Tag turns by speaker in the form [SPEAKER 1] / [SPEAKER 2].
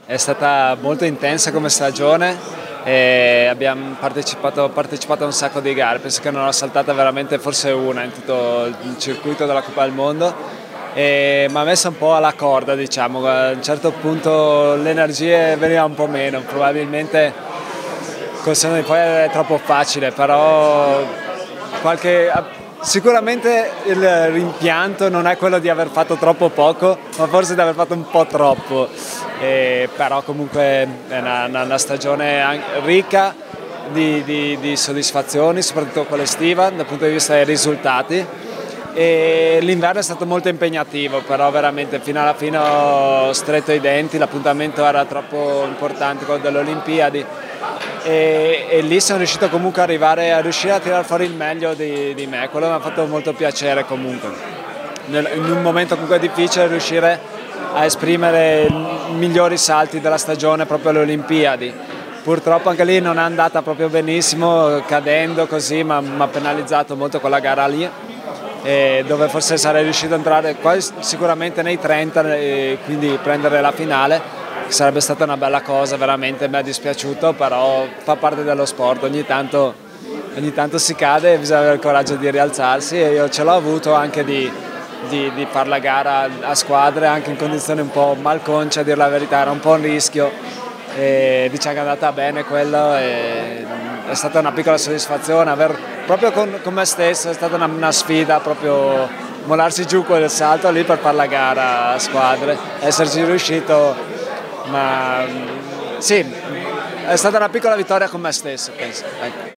[SPEAKER 1] È stata molto intensa come stagione e abbiamo partecipato a un sacco di gare, penso che non ho saltata veramente forse una in tutto il circuito della Coppa del Mondo e mi ha messo un po' alla corda, diciamo. A un certo punto le energie venivano un po' meno, probabilmente col senno di poi è troppo facile, però sicuramente il rimpianto non è quello di aver fatto troppo poco, ma forse di aver fatto un po' troppo. Però comunque è una stagione ricca di soddisfazioni, soprattutto quella estiva, dal punto di vista dei risultati. E l'inverno è stato molto impegnativo, però veramente fino alla fine ho stretto i denti, l'appuntamento era troppo importante, quello delle Olimpiadi, e lì sono riuscito comunque a riuscire a tirare fuori il meglio di me, quello mi ha fatto molto piacere comunque. In un momento comunque difficile riuscire a esprimere i migliori salti della stagione proprio alle Olimpiadi. Purtroppo anche lì non è andata proprio benissimo, cadendo così, ma mi ha penalizzato molto quella gara lì, dove forse sarei riuscito ad entrare quasi sicuramente nei 30 e quindi prendere la finale. Sarebbe stata una bella cosa, veramente mi è dispiaciuto, però fa parte dello sport, ogni tanto si cade e bisogna avere il coraggio di rialzarsi, e io ce l'ho avuto anche di fare la gara a squadre anche in condizioni un po' malconce, a dire la verità, era un po' un rischio e diciamo che è andata bene quello, e è stata una piccola soddisfazione proprio con me stesso, è stata una sfida, proprio molarsi giù quel salto lì per fare la gara a squadre, esserci riuscito, ma sì, è stata una piccola vittoria con me stesso, penso. Ecco.